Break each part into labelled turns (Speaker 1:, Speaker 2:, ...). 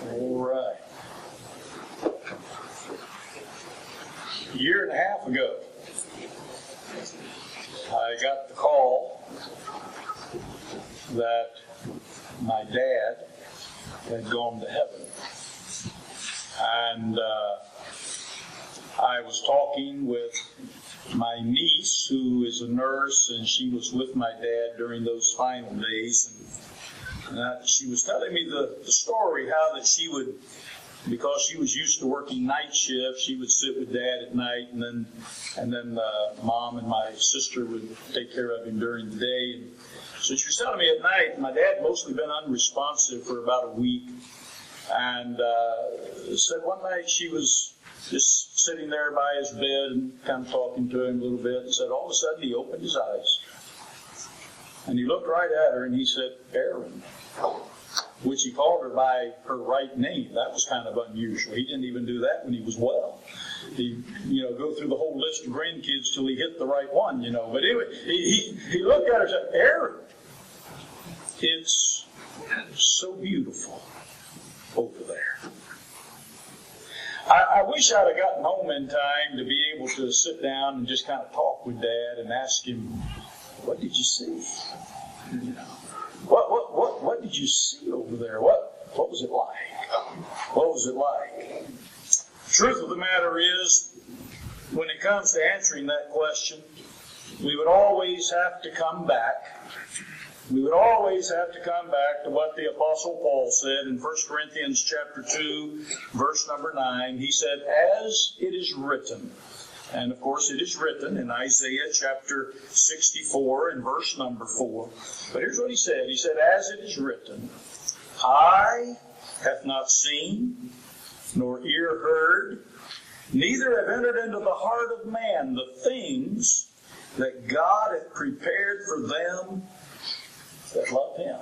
Speaker 1: All right. A year and a half ago, I got the call that my dad had gone to heaven. And I was talking with my niece, who is a nurse, and she was with my dad during those final days. And she was telling me the story, how that she would, because she was used to working night shift, she would sit with Dad at night, and then Mom and my sister would take care of him during the day. And so she was telling me at night, my dad had mostly been unresponsive for about a week, and said one night she was just sitting there by his bed and kind of talking to him a little bit, and said all of a sudden he opened his eyes. And he looked right at her and he said, "Aaron," which he called her by her right name. That was kind of unusual. He didn't even do that when he was well. He'd, go through the whole list of grandkids till he hit the right one, But anyway, he looked at her and said, "Aaron, it's so beautiful over there." I wish I'd have gotten home in time to be able to sit down and just kind of talk with Dad and ask him, "What did you see? What did you see over there? What was it like? What was it like?" The truth of the matter is, when it comes to answering that question, we would always have to come back. We would always have to come back to what the Apostle Paul said in 1 Corinthians chapter 2, verse number 9. He said, "As it is written." And of course it is written in Isaiah chapter 64 and verse number 4. But here's what he said. He said, "As it is written, eye hath not seen, nor ear heard, neither have entered into the heart of man the things that God hath prepared for them that love Him."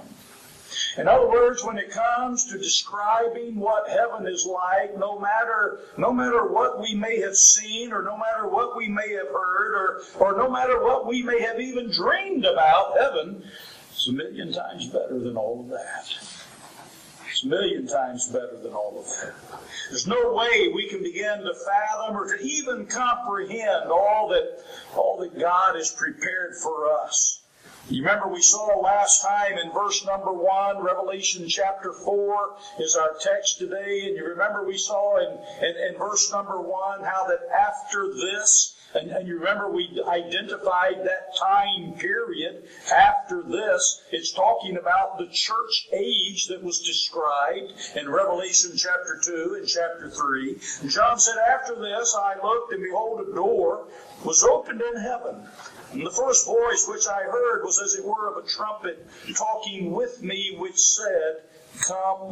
Speaker 1: In other words, when it comes to describing what heaven is like, no matter what we may have seen, or no matter what we may have heard, or no matter what we may have even dreamed about, heaven is a million times better than all of that. It's a million times better than all of that. There's no way we can begin to fathom or to even comprehend all that God has prepared for us. You remember we saw last time in verse number 1, Revelation chapter 4 is our text today. And you remember we saw in verse number 1 how that after this, and you remember we identified that time period after this. It's talking about the church age that was described in Revelation chapter 2 and chapter 3. And John said, "After this I looked, and behold, a door was opened in heaven. And the first voice which I heard was as it were of a trumpet talking with me, which said, Come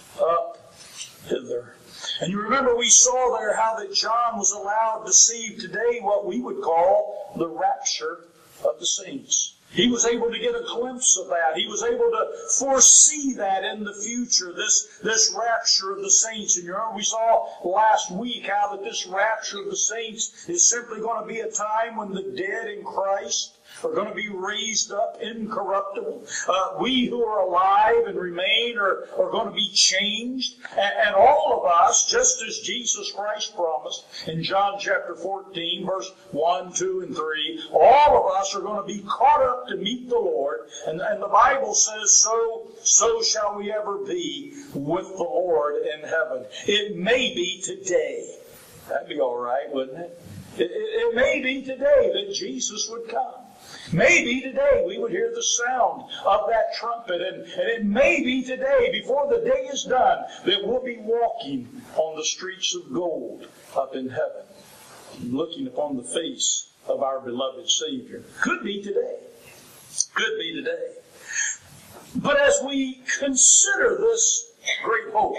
Speaker 1: up hither." And you remember we saw there how that John was allowed to see today what we would call the rapture of the saints. He was able to get a glimpse of that. He was able to foresee that in the future, this rapture of the saints. And you remember we saw last week how that this rapture of the saints is simply going to be a time when the dead in Christ are going to be raised up incorruptible. We who are alive and remain are going to be changed. And all of us, just as Jesus Christ promised in John chapter 14, verse 1, 2, and 3, all of us are going to be caught up to meet the Lord. And the Bible says, so shall we ever be with the Lord in heaven. It may be today. That'd be all right, wouldn't it? It may be today that Jesus would come. Maybe today we would hear the sound of that trumpet, and it may be today, before the day is done, that we'll be walking on the streets of gold up in heaven, looking upon the face of our beloved Savior. Could be today. Could be today. But as we consider this great hope,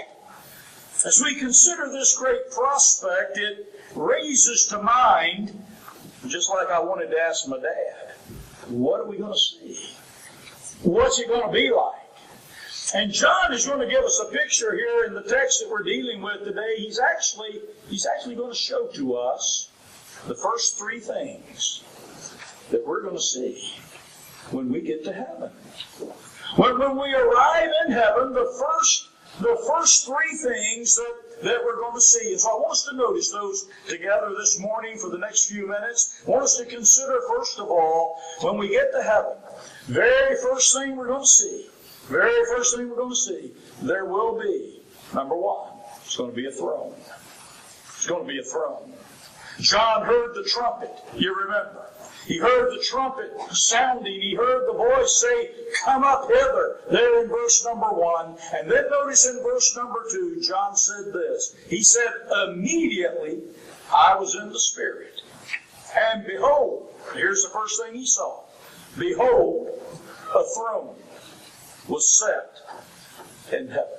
Speaker 1: as we consider this great prospect, it raises to mind, just like I wanted to ask my dad, what are we going to see? What's it going to be like? And John is going to give us a picture here in the text that we're dealing with today. He's actually going to show to us the first three things that we're going to see when we get to heaven. When we arrive in heaven, the first the first three things that we're going to see. And so I want us to notice those together this morning for the next few minutes. I want us to consider, first of all, when we get to heaven, very first thing we're going to see, there will be, number one, it's going to be a throne. It's going to be a throne. John heard the trumpet, you remember. He heard the trumpet sounding. He heard the voice say, "Come up hither," there in verse number 1. And then notice in verse number 2, John said this. He said, "Immediately I was in the Spirit. And behold," here's the first thing he saw. "Behold, a throne was set in heaven."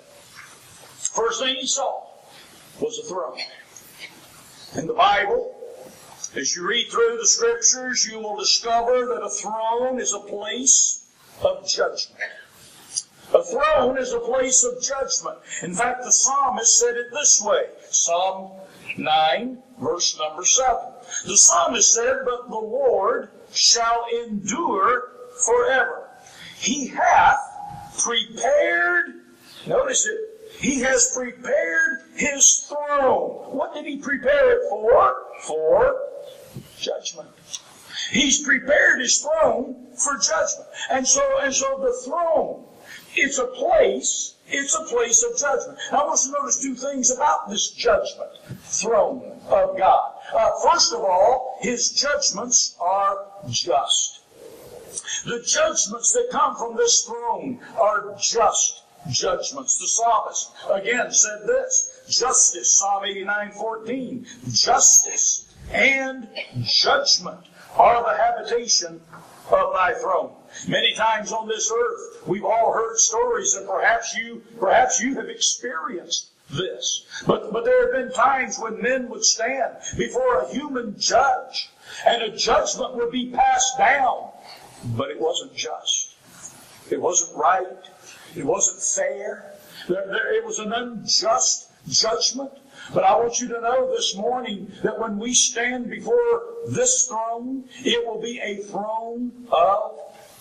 Speaker 1: First thing he saw was a throne. In the Bible, as you read through the Scriptures, you will discover that a throne is a place of judgment. A throne is a place of judgment. In fact, the psalmist said it this way. Psalm 9, verse number 7. The psalmist said, "But the Lord shall endure forever. He hath prepared," notice it, "He has prepared His throne." What did He prepare it for? For judgment. He's prepared His throne for judgment. And so the throne, it's a place of judgment. Now, I want us to notice two things about this judgment throne of God. First of all, His judgments are just. The judgments that come from this throne are just judgments. The psalmist again said this, justice, Psalm 89:14, justice and judgment are the habitation of thy throne. Many times on this earth, we've all heard stories, and perhaps you have experienced this. But there have been times when men would stand before a human judge, and a judgment would be passed down, but it wasn't just. It wasn't right. It wasn't fair. It was an unjust judgment. But I want you to know this morning that when we stand before this throne, it will be a throne of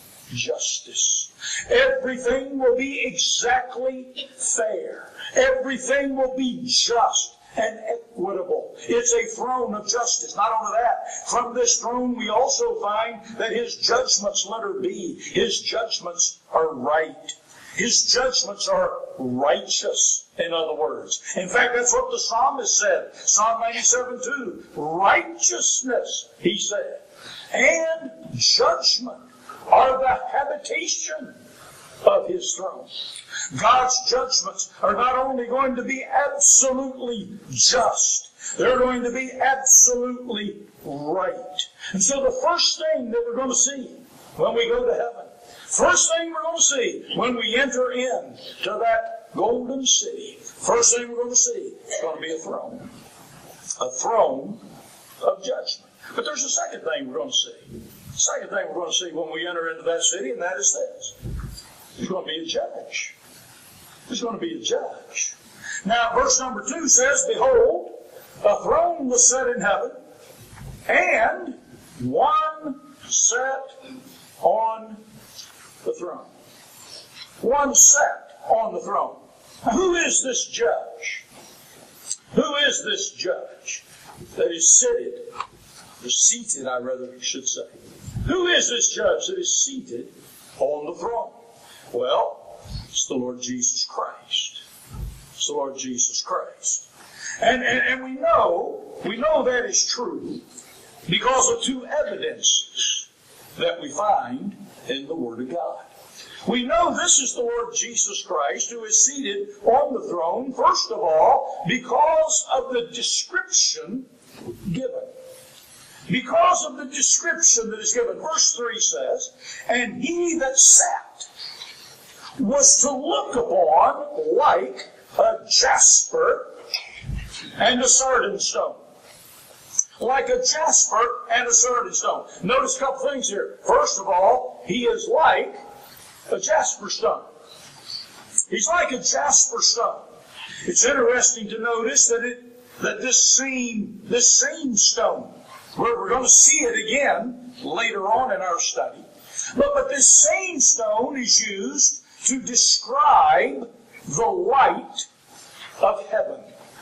Speaker 1: justice. Everything will be exactly fair. Everything will be just and equitable. It's a throne of justice. Not only that, from this throne we also find that His judgments, letter B, His judgments are right. His judgments are righteous, in other words. In fact, that's what the psalmist said. Psalm 97:2. Righteousness, he said, and judgment are the habitation of His throne. God's judgments are not only going to be absolutely just, they're going to be absolutely right. And so the first thing that we're going to see when we go to heaven, first thing we're going to see when we enter in to that golden city, first thing we're going to see is going to be a throne of judgment. But there's a second thing we're going to see. The second thing we're going to see when we enter into that city, and that is this. There's going to be a judge. There's going to be a judge. Now, verse number 2 says, "Behold, a throne was set in heaven, and one sat on the throne." One sat on the throne. Now, who is this judge? Who is this judge that is seated, I should say. Who is this judge that is seated on the throne? Well, it's the Lord Jesus Christ. It's the Lord Jesus Christ. And we know that is true because of two evidences that we find in the Word of God. We know this is the Lord Jesus Christ who is seated on the throne, first of all, because of the description given. Because of the description that is given. Verse 3 says, "And he that sat was to look upon like a jasper and a sardine stone." Like a jasper and a sardine stone. Notice a couple things here. First of all, he is like a jasper stone. He's like a jasper stone. It's interesting to notice that this same stone, we're going to see it again later on in our study, but this same stone is used to describe the light of heaven.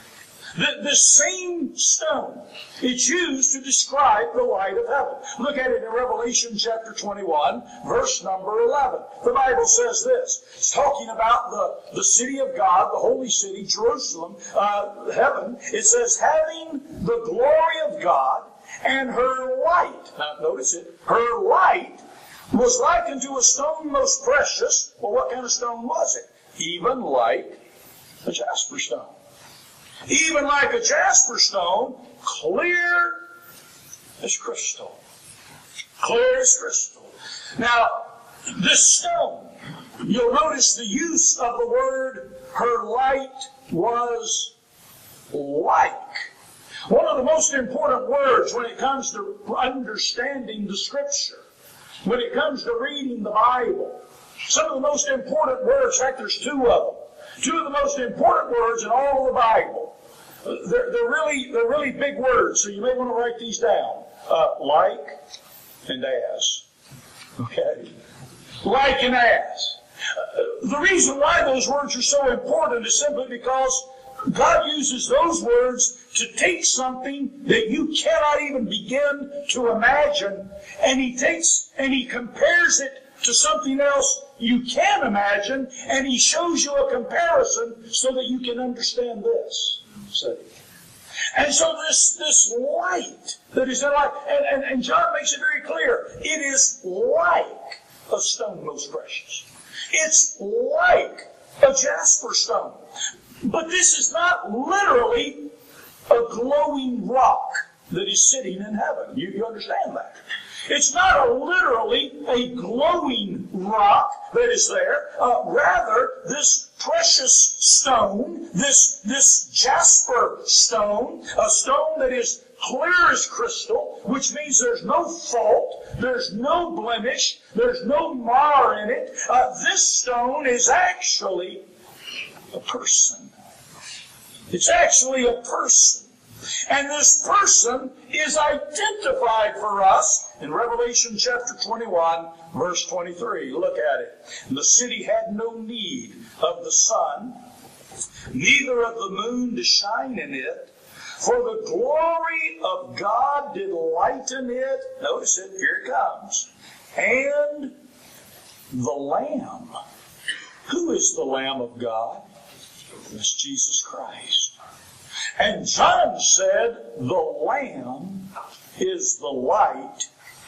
Speaker 1: This same stone, it's used to describe the light of heaven. Look at it in Revelation chapter 21, verse number 11. The Bible says this. It's talking about the city of God, the holy city, Jerusalem, heaven. It says, having the glory of God and her light. Now notice it. Her light was like unto a stone most precious. Well, what kind of stone was it? Even like a jasper stone. Even like a jasper stone, clear as crystal. Clear as crystal. Now, this stone, you'll notice the use of the word, her light was like. One of the most important words when it comes to understanding the Scripture, when it comes to reading the Bible, some of the most important words, in fact there's two of them. Two of the most important words in all of the Bible. They're really big words, so you may want to write these down. Like and as. Okay? Like and as. The reason why those words are so important is simply because God uses those words to take something that you cannot even begin to imagine, and He compares it to something else you can imagine, and He shows you a comparison so that you can understand this. See? And so this light that is in light, and John makes it very clear, it is like a stone most precious. It's like a jasper stone. But this is not literally a glowing rock that is sitting in heaven. You understand that? It's not literally a glowing rock that is there. Rather, this precious stone, this jasper stone, a stone that is clear as crystal, which means there's no fault, there's no blemish, there's no mar in it. This stone is actually a person. It's actually a person. And this person is identified for us in Revelation chapter 21, verse 23. Look at it. The city had no need of the sun, neither of the moon to shine in it, for the glory of God did lighten it. Notice it, here it comes. And the Lamb. Who is the Lamb of God? It's Jesus Christ. And John said, the Lamb is the light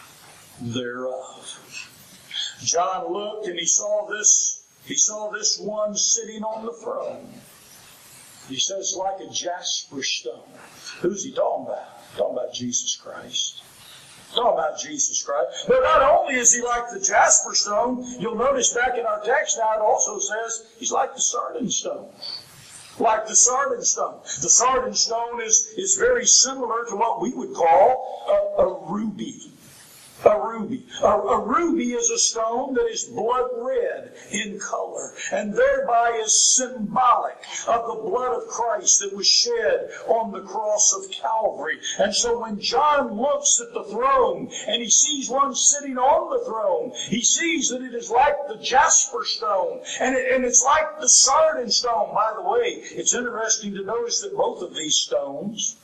Speaker 1: thereof. John looked and he saw this one sitting on the throne. He says, like a jasper stone. Who's he talking about? Talking about Jesus Christ. Talking about Jesus Christ. But not only is he like the jasper stone, you'll notice back in our text now it also says he's like the sardine stone. Like the sardine stone. The sardine stone is very similar to what we would call a ruby. A ruby. A ruby is a stone that is blood red in color, and thereby is symbolic of the blood of Christ that was shed on the cross of Calvary. And so when John looks at the throne and he sees one sitting on the throne, he sees that it is like the jasper stone, and it's like the sardine stone. By the way, it's interesting to notice that both of these stones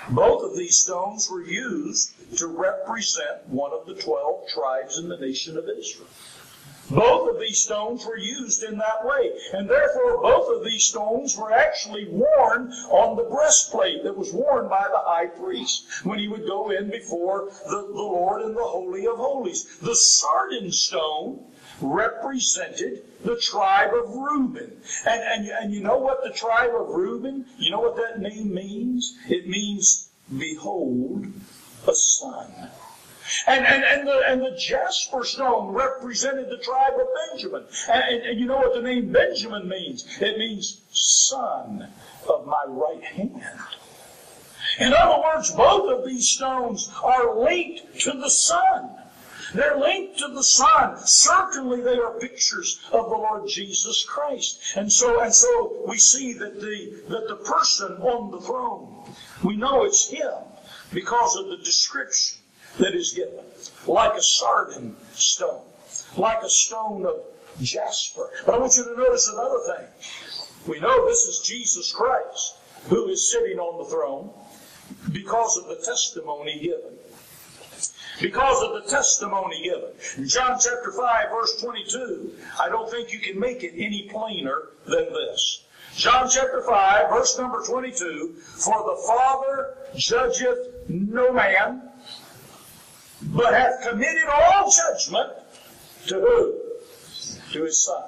Speaker 1: were used to represent one of the 12 tribes in the nation of Israel. Both of these stones were used in that way. And therefore, both of these stones were actually worn on the breastplate that was worn by the high priest when he would go in before the Lord in the Holy of Holies. The sardine stone represented the tribe of Reuben. And you know what the tribe of Reuben, you know what that name means? It means, behold, a son. And the jasper stone represented the tribe of Benjamin. And you know what the name Benjamin means? It means son of my right hand. In other words, both of these stones are linked to the Son. They're linked to the Son. Certainly they are pictures of the Lord Jesus Christ. And so we see that the person on the throne, we know it's Him because of the description that is given. Like a sardine stone. Like a stone of jasper. But I want you to notice another thing. We know this is Jesus Christ who is sitting on the throne because of the testimony given. Because of the testimony given. In John chapter 5, verse 22, I don't think you can make it any plainer than this. John chapter 5, verse number 22, for the Father judgeth no man, but hath committed all judgment to who? To His Son.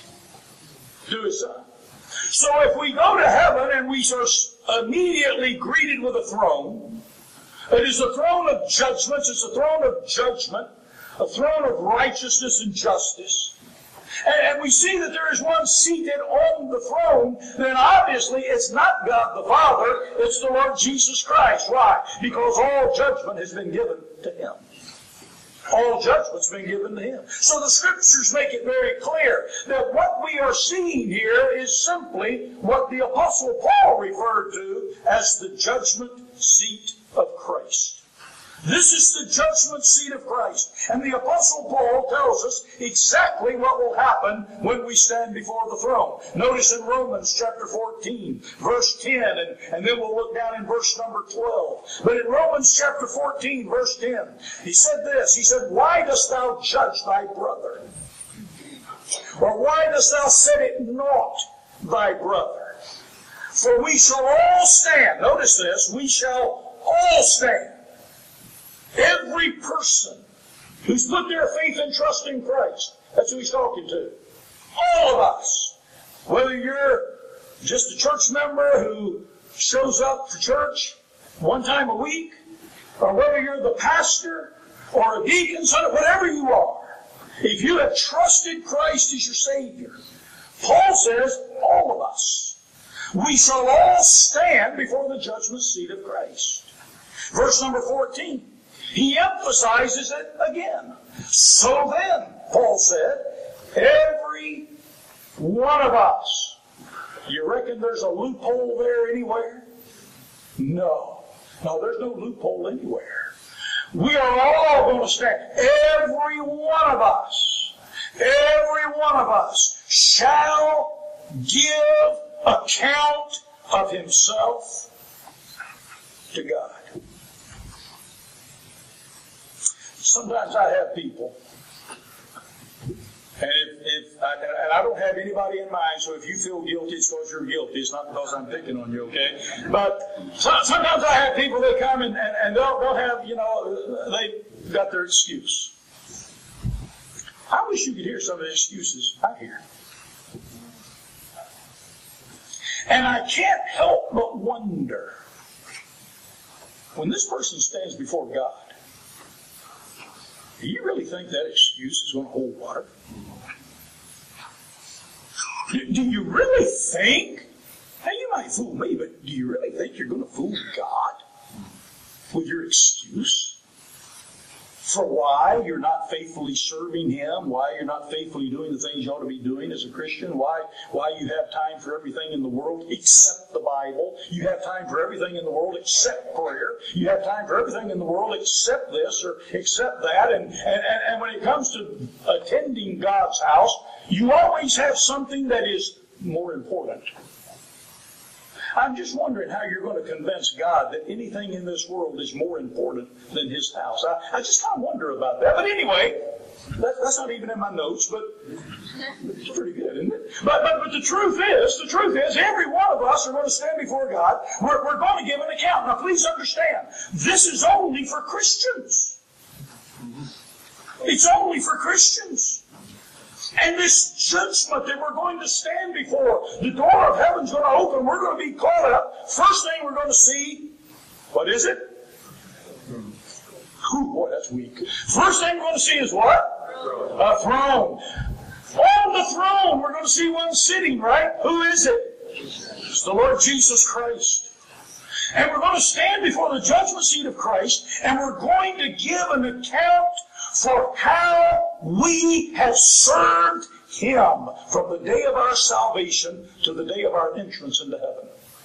Speaker 1: To His Son. So if we go to heaven and we are immediately greeted with a throne, it is a throne of judgments, it's a throne of judgment, a throne of righteousness and justice. And we see that there is one seated on the throne, then obviously it's not God the Father, it's the Lord Jesus Christ. Why? Because all judgment has been given to Him. All judgment's been given to Him. So the Scriptures make it very clear that what we are seeing here is simply what the Apostle Paul referred to as the judgment seat of Christ. This is the judgment seat of Christ. And the Apostle Paul tells us exactly what will happen when we stand before the throne. Notice in Romans chapter 14, verse 10, and then we'll look down in verse number 12. But in Romans chapter 14, verse 10, he said this, he said, why dost thou judge thy brother? Or why dost thou set it naught thy brother? For we shall all stand, notice this, we shall all stand. Every person who's put their faith and trust in Christ, that's who he's talking to. All of us. Whether you're just a church member who shows up to church one time a week, or whether you're the pastor or a deacon, son, whatever you are, if you have trusted Christ as your Savior, Paul says, all of us, we shall all stand before the judgment seat of Christ. Verse number 14. He emphasizes it again. So then, Paul said, every one of us. You reckon there's a loophole there anywhere? No. No, there's no loophole anywhere. We are all going to stand. Every one of us shall give account of himself to God. Sometimes I have people, and and I don't have anybody in mind, so if you feel guilty, it's because you're guilty. It's not because I'm picking on you, okay? But sometimes I have people that come and they'll have, they've got their excuse. I wish you could hear some of the excuses I hear. And I can't help but wonder, when this person stands before God, do you really think that excuse is going to hold water? Do you really think? Now, you might fool me, but do you really think you're going to fool God with your excuse for why you're not faithfully serving Him, why you're not faithfully doing the things you ought to be doing as a Christian, why you have time for everything in the world except the Bible, you have time for everything in the world except prayer, you have time for everything in the world except this or except that, and when it comes to attending God's house, you always have something that is more important. I'm just wondering how you're going to convince God that anything in this world is more important than His house. I just kind of wonder about that. But anyway, that's not even in my notes, but it's pretty good, isn't it? But the truth is, every one of us are going to stand before God. We're going to give an account. Now, please understand, this is only for Christians. It's only for Christians. And this judgment that we're going to stand before, the door of heaven's going to open, we're going to be caught up. First thing we're going to see, what is it? Ooh, boy, that's weak. First thing we're going to see is what? A throne. On the throne, we're going to see one sitting, right? Who is it? It's the Lord Jesus Christ. And we're going to stand before the judgment seat of Christ, and we're going to give an account for how we have served Him from the day of our salvation to the day of our entrance into heaven.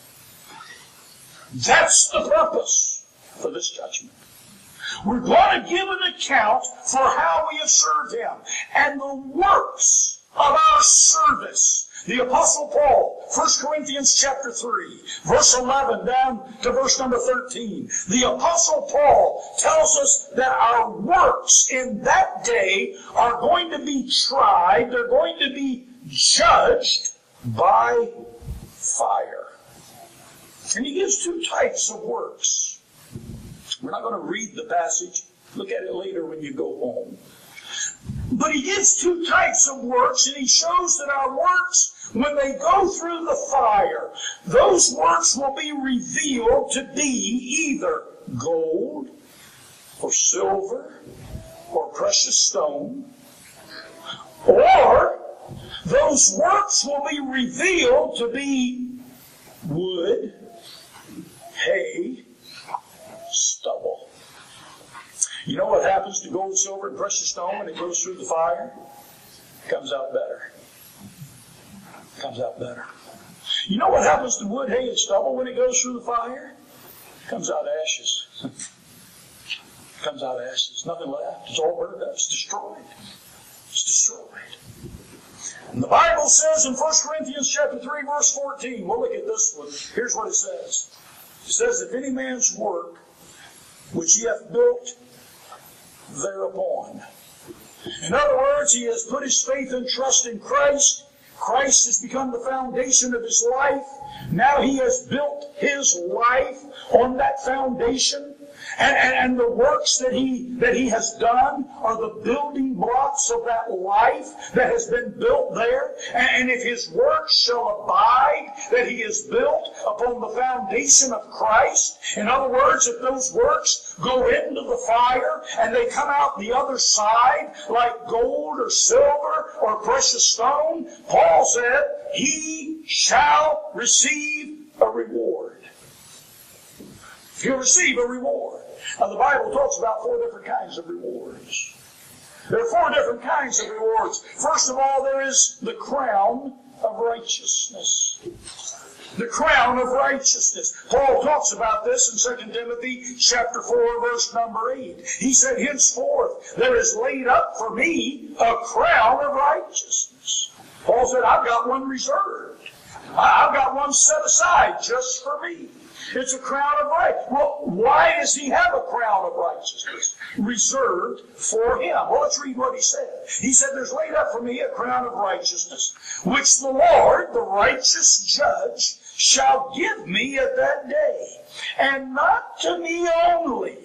Speaker 1: That's the purpose for this judgment. We're going to give an account for how we have served Him. And the works of our service, The Apostle Paul, 1 Corinthians chapter 3, verse 11 down to verse number 13. The Apostle Paul tells us that our works in that day are going to be tried, they're going to be judged by fire. And he gives two types of works. We're not going to read the passage. Look at it later when you go home. But he gives two types of works, and he shows that our works, when they go through the fire, those works will be revealed to be either gold or silver or precious stone, or those works will be revealed to be wood, hay, stubble. You know what happens to gold, silver, and precious stone when it goes through the fire? It comes out better. It comes out better. You know what happens to wood, hay, and stubble when it goes through the fire? It comes out ashes. It comes out ashes. Nothing left. It's all burned up. It's destroyed. It's destroyed. And the Bible says in 1 Corinthians chapter 3, verse 14, we'll look at this one. Here's what it says. It says, if any man's work which he hath built thereupon. In other words, he has put his faith and trust in Christ. Christ has become the foundation of his life. Now he has built his life on that foundation. And the works that he has done are the building blocks of that life that has been built there. And if his works shall abide, that he is built upon the foundation of Christ. In other words, if those works go into the fire and they come out the other side like gold or silver or precious stone, Paul said, he shall receive a reward. He'll receive a reward. Now, the Bible talks about 4 different kinds of rewards. There are 4 different kinds of rewards. First of all, there is the crown of righteousness. The crown of righteousness. Paul talks about this in 2 Timothy chapter 4, verse number 8. He said, henceforth there is laid up for me a crown of righteousness. Paul said, I've got one reserved. I've got one set aside just for me. It's a crown of righteousness. Well, why does he have a crown of righteousness reserved for him? Well, let's read what he said. He said, there's laid up for me a crown of righteousness, which the Lord, the righteous judge, shall give me at that day. And not to me only,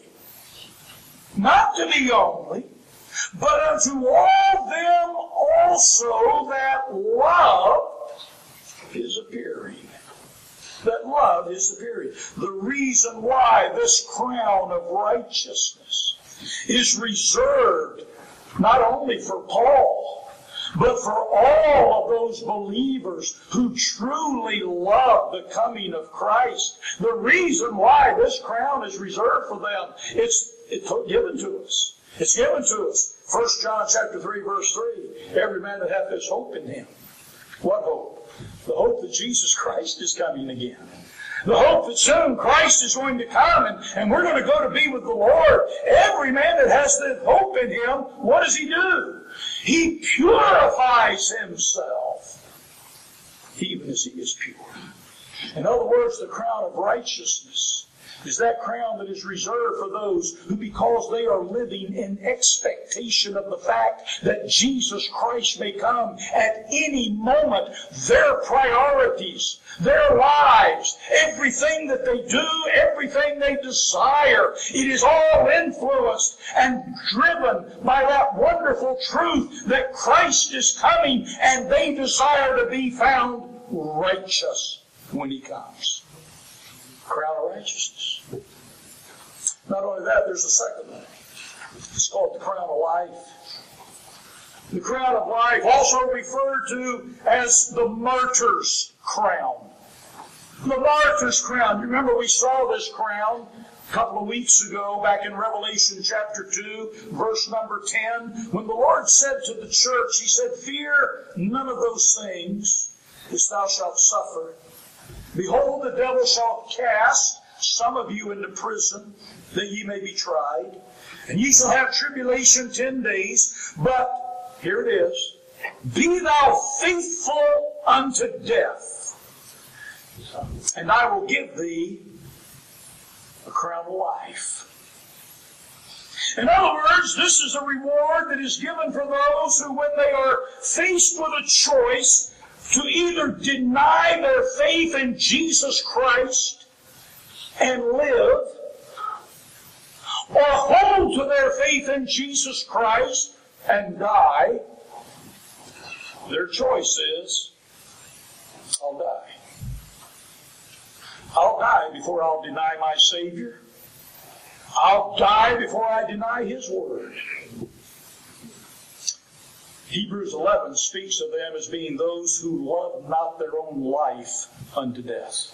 Speaker 1: but unto all them also that love his appearing. That love is appearing. The reason why this crown of righteousness is reserved not only for Paul, but for all of those believers who truly love the coming of Christ. The reason why this crown is reserved for them, it's given to us. It's given to us. 1 John chapter 3, verse 3. Every man that hath this hope in him. What hope? The hope that Jesus Christ is coming again. The hope that soon Christ is going to come and we're going to go to be with the Lord. Every man that has that hope in him, what does he do? He purifies himself, even as he is pure. In other words, the crown of righteousness is that crown that is reserved for those who, because they are living in expectation of the fact that Jesus Christ may come at any moment, their priorities, their lives, everything that they do, everything they desire, it is all influenced and driven by that wonderful truth that Christ is coming and they desire to be found righteous when he comes. Crown of righteousness. Not only that, there's a second one. It's called the crown of life. The crown of life, also referred to as the martyr's crown. The martyr's crown. You remember we saw this crown a couple of weeks ago back in Revelation chapter 2, verse number 10, when the Lord said to the church, he said, fear none of those things which thou shalt suffer. Behold, the devil shall cast some of you into prison, that ye may be tried. And ye shall have tribulation 10 days. But, here it is, be thou faithful unto death. And I will give thee a crown of life. In other words, this is a reward that is given for those who, when they are faced with a choice to either deny their faith in Jesus Christ and live, or hold to their faith in Jesus Christ and die, their choice is, I'll die. I'll die before I'll deny my Savior. I'll die before I deny His Word. Hebrews 11 speaks of them as being those who love not their own life unto death.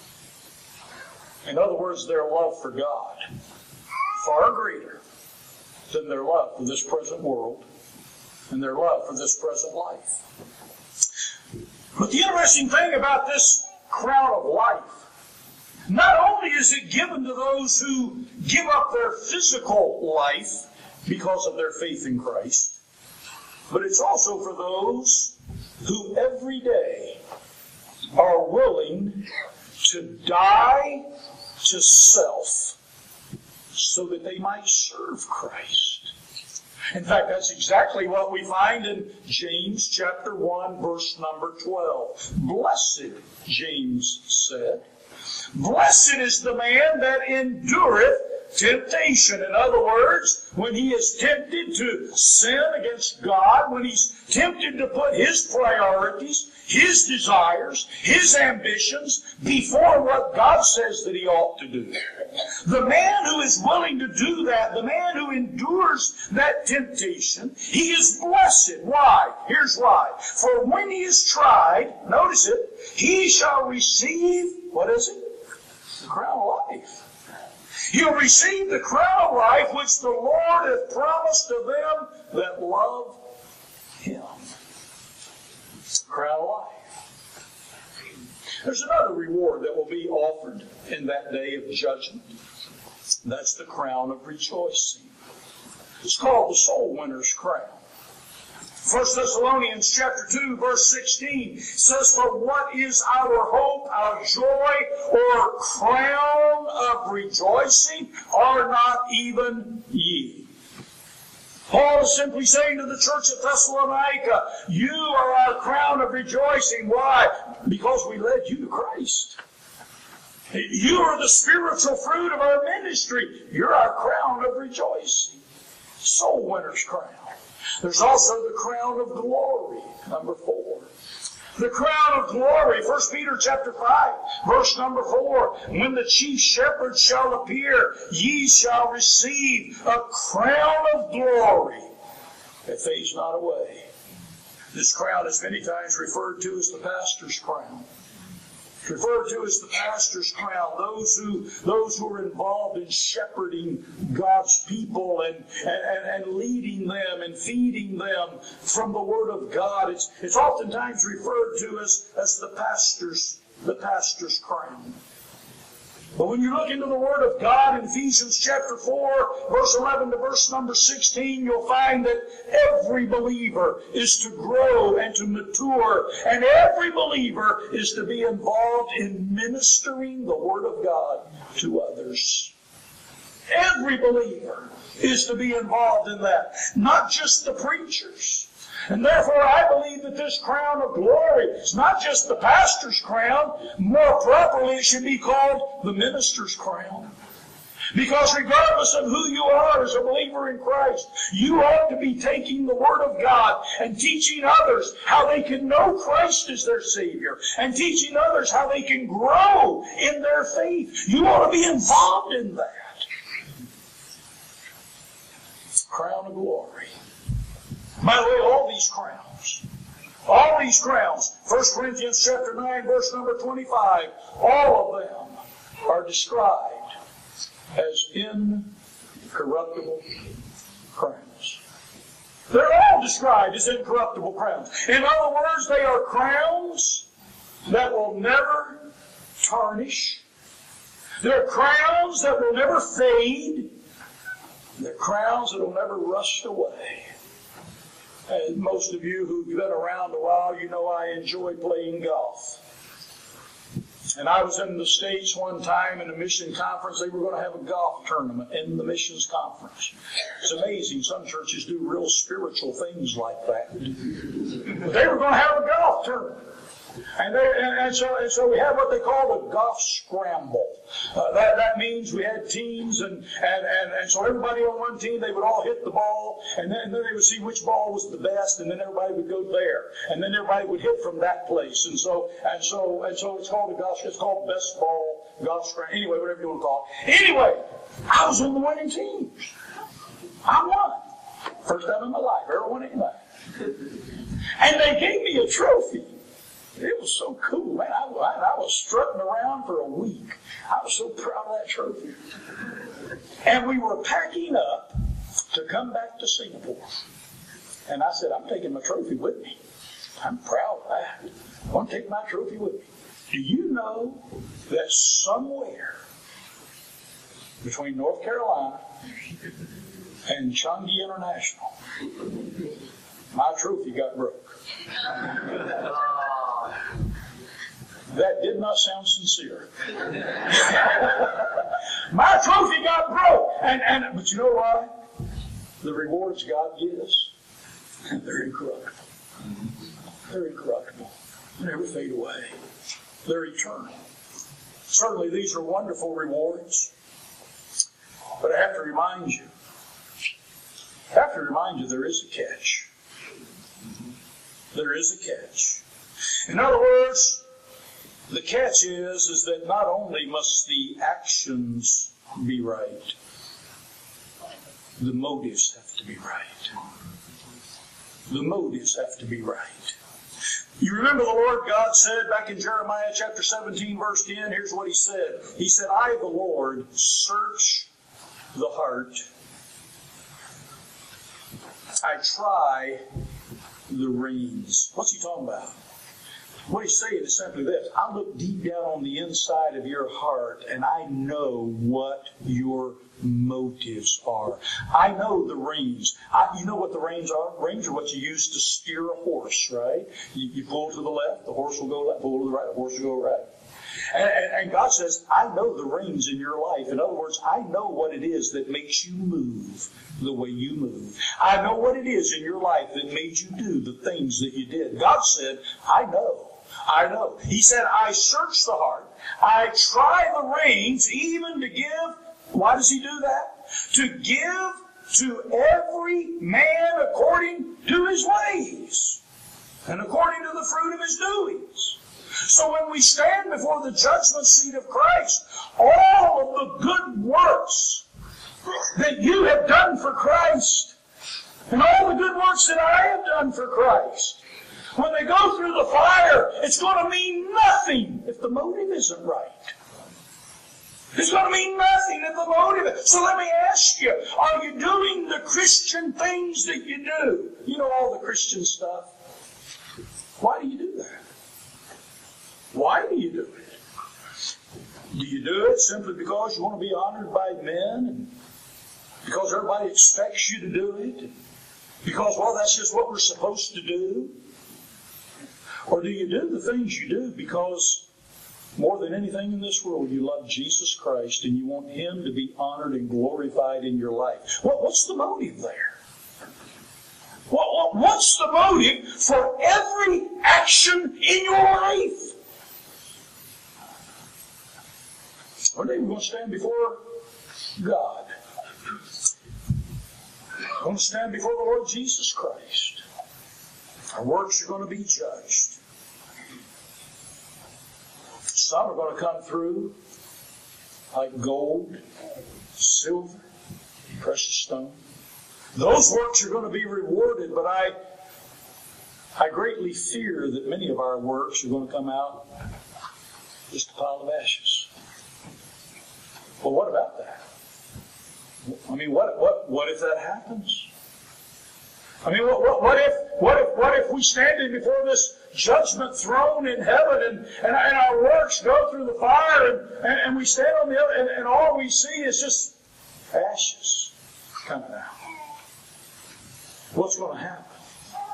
Speaker 1: In other words, their love for God, far greater than their love for this present world and their love for this present life. But the interesting thing about this crown of life, not only is it given to those who give up their physical life because of their faith in Christ, but it's also for those who every day are willing to die to self so that they might serve Christ. In fact, that's exactly what we find in James chapter 1, verse number 12. Blessed, James said, blessed is the man that endureth temptation. In other words, when he is tempted to sin against God, when he's tempted to put his priorities, his desires, his ambitions before what God says that he ought to do. The man who is willing to do that, the man who endures that temptation, he is blessed. Why? Here's why. For when he is tried, notice it, he shall receive, what is it? The crown of life. He'll receive the crown of life which the Lord hath promised to them that love Him. Crown of life. There's another reward that will be offered in that day of judgment. That's the crown of rejoicing. It's called the soul winner's crown. 1 Thessalonians chapter 2, verse 16 says, for what is our hope, our joy, or crown of rejoicing? Are not even ye? Paul is simply saying to the church at Thessalonica, you are our crown of rejoicing. Why? Because we led you to Christ. You are the spiritual fruit of our ministry. You're our crown of rejoicing. Soul winner's crown. There's also the crown of glory, number 4. The crown of glory, 1 Peter chapter 5, verse number 4. When the chief shepherd shall appear, ye shall receive a crown of glory that fades not away. This crown is many times referred to as the pastor's crown. It's referred to as the pastor's crown. Those who are involved in shepherding God's people and leading them and feeding them from the Word of God. It's oftentimes referred to as the pastor's crown. But when you look into the Word of God in Ephesians chapter 4, verse 11 to verse number 16, you'll find that every believer is to grow and to mature, and every believer is to be involved in ministering the Word of God to others. Every believer is to be involved in that, not just the preachers. And therefore, I believe that this crown of glory is not just the pastor's crown. More properly, it should be called the minister's crown. Because regardless of who you are as a believer in Christ, you ought to be taking the Word of God and teaching others how they can know Christ as their Savior, and teaching others how they can grow in their faith. You ought to be involved in that. Crown of glory. By the way, all these crowns, 1 Corinthians chapter 9, verse number 25, all of them are described as incorruptible crowns. They're all described as incorruptible crowns. In other words, they are crowns that will never tarnish. They're crowns that will never fade. They're crowns that will never rust away. As most of you who've been around a while, you know I enjoy playing golf. And I was in the States one time in a mission conference. They were going to have a golf tournament in the missions conference. It's amazing. Some churches do real spiritual things like that. But they were going to have a golf tournament. And so we had what they called a golf scramble. That means we had teams, and so everybody on one team, they would all hit the ball, and then they would see which ball was the best, and then everybody would go there, and then everybody would hit from that place, and so it's called a golf. It's called best ball golf scramble. Anyway, whatever you want to call it. Anyway, I was on the winning team. I won. First time in my life, ever won anybody. And they gave me a trophy. It was so cool, man. I was strutting around for a week. I was so proud of that trophy. And we were packing up to come back to Singapore. And I said, I'm taking my trophy with me. I'm proud of that. I want to take my trophy with me. Do you know that somewhere between North Carolina and Changi International, my trophy got broke? That did not sound sincere. My trophy got broke. But you know what? The rewards God gives, they're incorruptible. They're incorruptible. They never fade away. They're eternal. Certainly these are wonderful rewards. But I have to remind you, there is a catch. There is a catch. In other words, the catch is that not only must the actions be right, the motives have to be right. The motives have to be right. You remember the Lord God said back in Jeremiah chapter 17, verse 10, here's what He said. He said, I, the Lord, search the heart. I try the reins. What's He talking about? What He's saying is simply this. I look deep down on the inside of your heart, and I know what your motives are. I know the reins. You know what the reins are? Reins are what you use to steer a horse, right? You pull to the left, the horse will go left. Pull to the right, the horse will go right. And God says, I know the reins in your life. In other words, I know what it is that makes you move the way you move. I know what it is in your life that made you do the things that you did. God said, I know. I know. He said, I search the heart. I try the reins even to give. Why does He do that? To give to every man according to his ways and according to the fruit of his doings. So when we stand before the judgment seat of Christ, all of the good works that you have done for Christ and all the good works that I have done for Christ, when they go through the fire, it's going to mean nothing if the motive isn't right. It's going to mean nothing if the motive is. So let me ask you, are you doing the Christian things that you do? You know, all the Christian stuff. Why do you do that? Why do you do it? Do you do it simply because you want to be honored by men? And because everybody expects you to do it? Because, well, that's just what we're supposed to do? Or do you do the things you do because more than anything in this world you love Jesus Christ and you want Him to be honored and glorified in your life? What's the motive there? What's the motive for every action in your life? One day we're going to stand before God. We're going to stand before the Lord Jesus Christ. Our works are going to be judged. Some are going to come through like gold, silver, precious stone. Those works are going to be rewarded, but I greatly fear that many of our works are going to come out just a pile of ashes. Well, what about that? I mean, what if that happens? I mean, what if we standing before this judgment throne in heaven and our works go through the fire and we stand on the other and all we see is just ashes coming out? What's going to happen?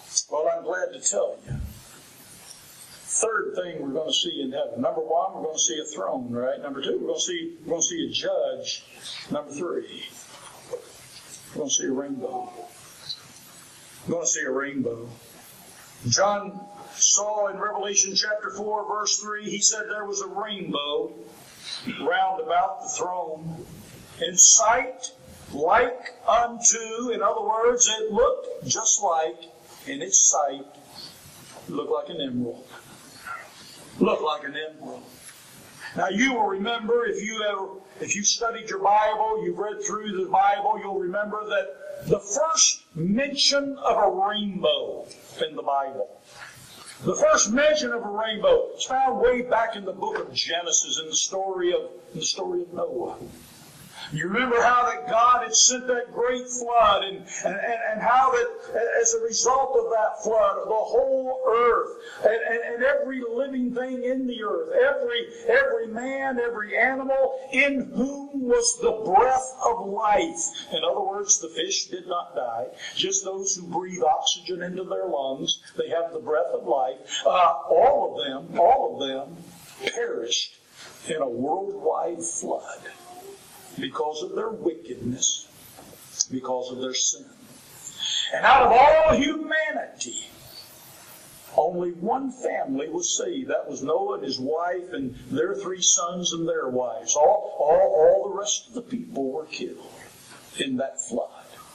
Speaker 1: Well, I'm glad to tell you. Third thing we're going to see in heaven. Number one, we're going to see a throne, right? Number two, we're going to see a judge. Number three, we're going to see a rainbow. We're going to see a rainbow. John saw in Revelation chapter 4, verse 3, he said there was a rainbow round about the throne, in sight like unto, in other words, it looked just like, in its sight, it looked like an emerald. Looked like an emerald. Now you will remember, if you studied your Bible, you've read through the Bible, you'll remember that the first mention of a rainbow in the Bible, the first mention of a rainbow is found way back in the book of Genesis, in the story of Noah. You remember how that God had sent that great flood, and how that as a result of that flood, the whole earth and every living thing in the earth, every man, every animal in whom was the breath of life. In other words, the fish did not die. Just those who breathe oxygen into their lungs, they have the breath of life. All of them perished in a worldwide flood, because of their wickedness, because of their sin. And out of all humanity, only one family was saved. That was Noah and his wife and their 3 sons and their wives. All the rest of the people were killed in that flood.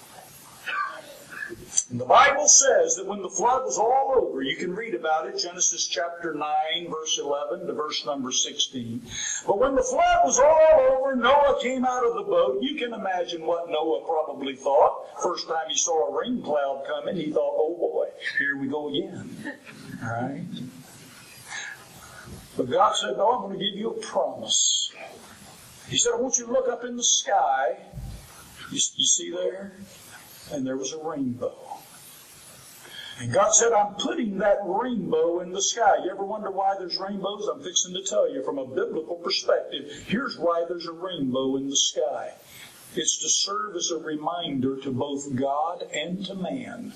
Speaker 1: And the Bible says that when the flood was all over, you can read about it, Genesis chapter 9, verse 11 to verse number 16. But when the flood was all over, Noah came out of the boat. You can imagine what Noah probably thought. First time he saw a rain cloud coming, he thought, oh boy, here we go again. All right? But God said, no, I'm going to give you a promise. He said, I want you to look up in the sky. You see there? And there was a rainbow. And God said, I'm putting that rainbow in the sky. You ever wonder why there's rainbows? I'm fixing to tell you from a biblical perspective. Here's why there's a rainbow in the sky. It's to serve as a reminder to both God and to man.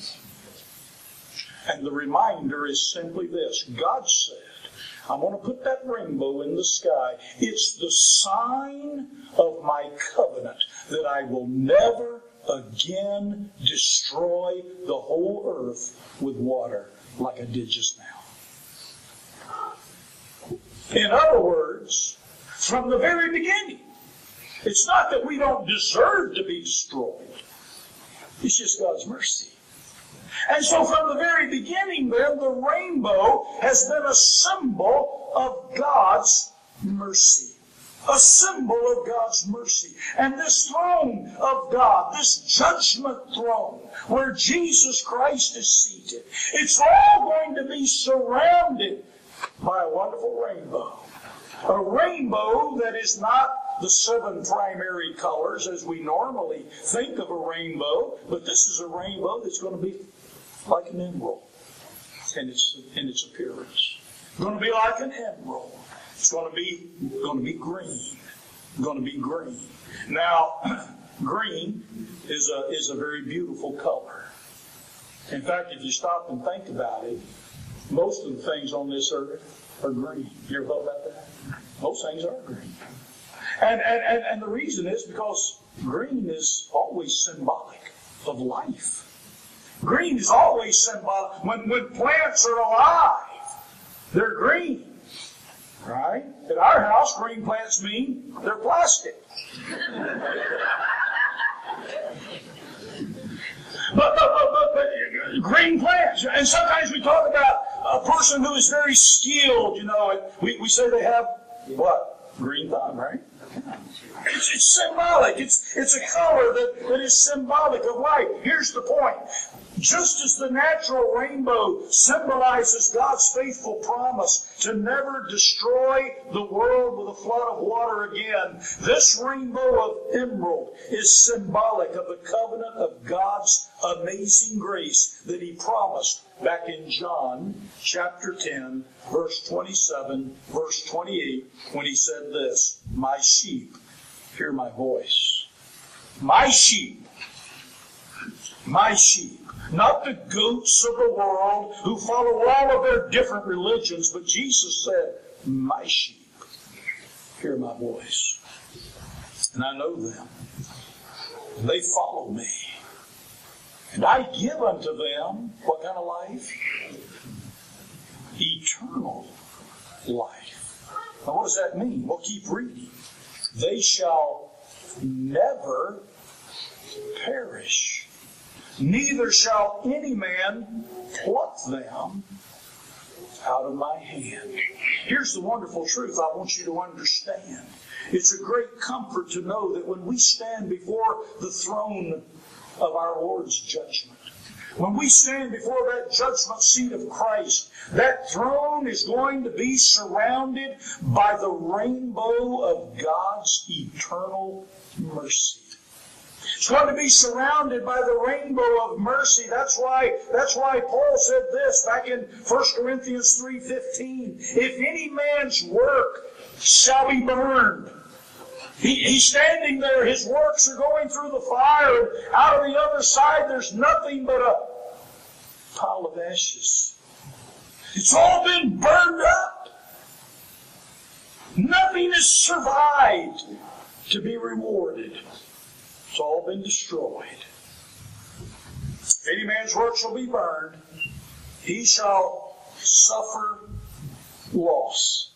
Speaker 1: And the reminder is simply this. God said, I'm going to put that rainbow in the sky. It's the sign of my covenant that I will never again destroy the whole earth with water like I did just now. In other words, from the very beginning, it's not that we don't deserve to be destroyed. It's just God's mercy. And so from the very beginning then, the rainbow has been a symbol of God's mercy. A symbol of God's mercy. And this throne of God, this judgment throne, where Jesus Christ is seated, it's all going to be surrounded by a wonderful rainbow. A rainbow that is not the 7 primary colors as we normally think of a rainbow, but this is a rainbow that's going to be like an emerald in its appearance. It's going to be like an emerald. It's going to be green. Going to be green. Now, green is a very beautiful color. In fact, if you stop and think about it, most of the things on this earth are green. You ever thought about that? Most things are green. And the reason is because green is always symbolic of life. Green is always symbolic. When plants are alive, they're green. Right? At our house, green plants mean they're plastic. But green plants. And sometimes we talk about a person who is very skilled, and we say they have, what? Green thumb, right? It's symbolic. It's a color that is symbolic of life. Here's the point. Just as the natural rainbow symbolizes God's faithful promise to never destroy the world with a flood of water again, this rainbow of emerald is symbolic of the covenant of God's amazing grace that He promised back in John chapter 10, verse 27, verse 28, when He said this, my sheep hear my voice. My sheep My sheep. Not the goats of the world who follow all of their different religions, but Jesus said, my sheep hear my voice. And I know them. They follow me. And I give unto them, what kind of life? Eternal life. Now what does that mean? Well, keep reading. They shall never perish. Neither shall any man pluck them out of my hand. Here's the wonderful truth I want you to understand. It's a great comfort to know that when we stand before the throne of our Lord's judgment, when we stand before that judgment seat of Christ, that throne is going to be surrounded by the rainbow of God's eternal mercy. It's going to be surrounded by the rainbow of mercy. That's why Paul said this back in 1 Corinthians 3:15. If any man's work shall be burned. He's standing there. His works are going through the fire. And out of the other side, there's nothing but a pile of ashes. It's all been burned up. Nothing has survived to be rewarded. It's all been destroyed. If any man's work shall be burned, he shall suffer loss.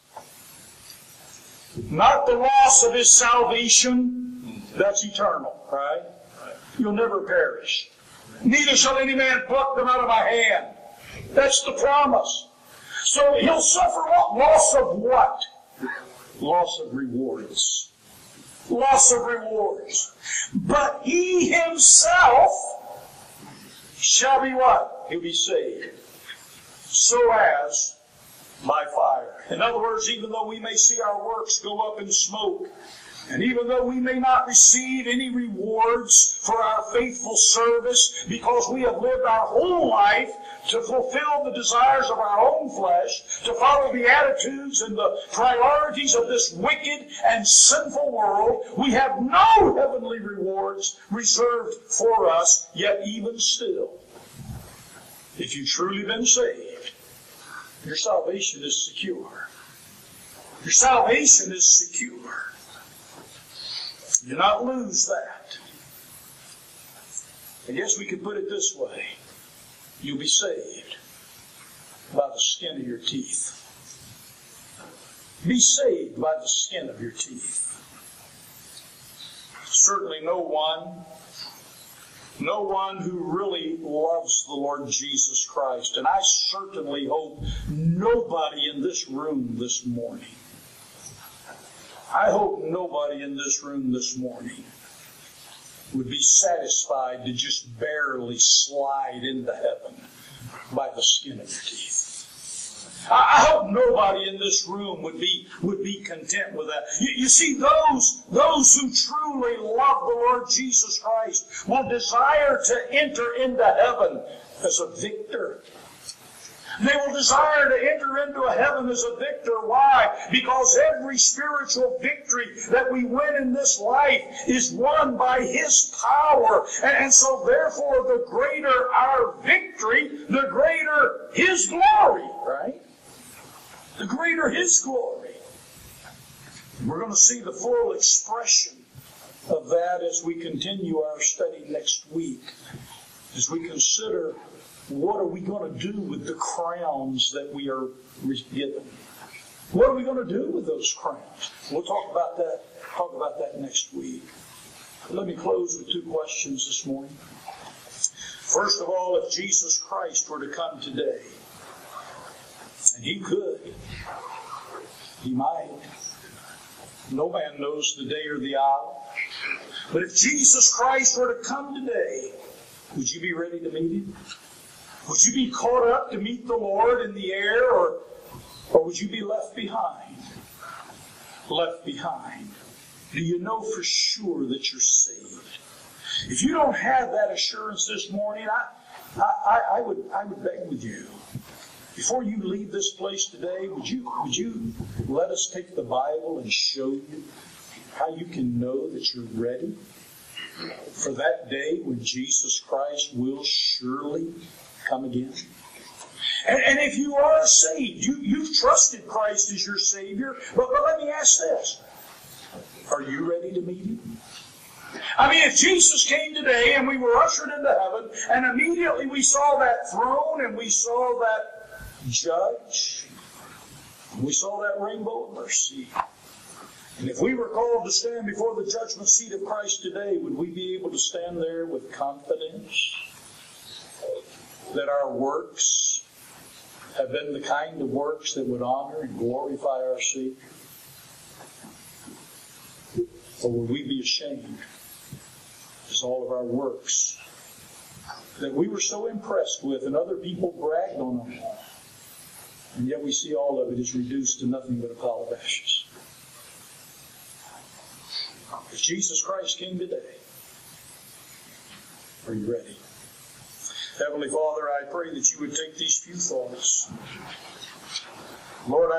Speaker 1: Not the loss of his salvation, that's eternal, right? You'll never perish. Neither shall any man pluck them out of my hand. That's the promise. So he'll suffer what? Loss of what? Loss of rewards. Loss of rewards. But he himself shall be what? He'll be saved. So as by fire. In other words, even though we may see our works go up in smoke, and even though we may not receive any rewards for our faithful service because we have lived our whole life to fulfill the desires of our own flesh, to follow the attitudes and the priorities of this wicked and sinful world, we have no heavenly rewards reserved for us, yet even still, if you've truly been saved, your salvation is secure. Your salvation is secure. Do not lose that. I guess we could put it this way. You'll be saved by the skin of your teeth. Be saved by the skin of your teeth. Certainly no one who really loves the Lord Jesus Christ, and I certainly hope nobody in this room this morning, I hope nobody in this room this morning would be satisfied to just barely slide into heaven by the skin of your teeth. I hope nobody in this room would be content with that. You see, those who truly love the Lord Jesus Christ will desire to enter into heaven as a victor. They will desire to enter into a heaven as a victor. Why? Because every spiritual victory that we win in this life is won by His power. And so therefore, the greater our victory, the greater His glory, right? The greater His glory. We're going to see the full expression of that as we continue our study next week, as we consider what are we going to do with the crowns that we are given. What are we going to do with those crowns? We'll talk about that next week. Let me close with two questions this morning. First of all, if Jesus Christ were to come today, and He could, He might. No man knows the day or the hour. But if Jesus Christ were to come today, would you be ready to meet Him? Would you be caught up to meet the Lord in the air, or would you be left behind? Left behind. Do you know for sure that you're saved? If you don't have that assurance this morning, I would beg with you, before you leave this place today, would you let us take the Bible and show you how you can know that you're ready? for that day when Jesus Christ will surely come again? And if you are saved, you've trusted Christ as your Savior, but let me ask this. Are you ready to meet Him? I mean, if Jesus came today and we were ushered into heaven, and immediately we saw that throne and we saw that judge, and we saw that rainbow of mercy, and if we were called to stand before the judgment seat of Christ today, would we be able to stand there with confidence that our works have been the kind of works that would honor and glorify our Savior? Or would we be ashamed, as all of our works that we were so impressed with and other people bragged on them, and yet we see all of it is reduced to nothing but a pile of ashes? If Jesus Christ came today, are you ready? Heavenly Father, I pray that you would take these few thoughts. Lord,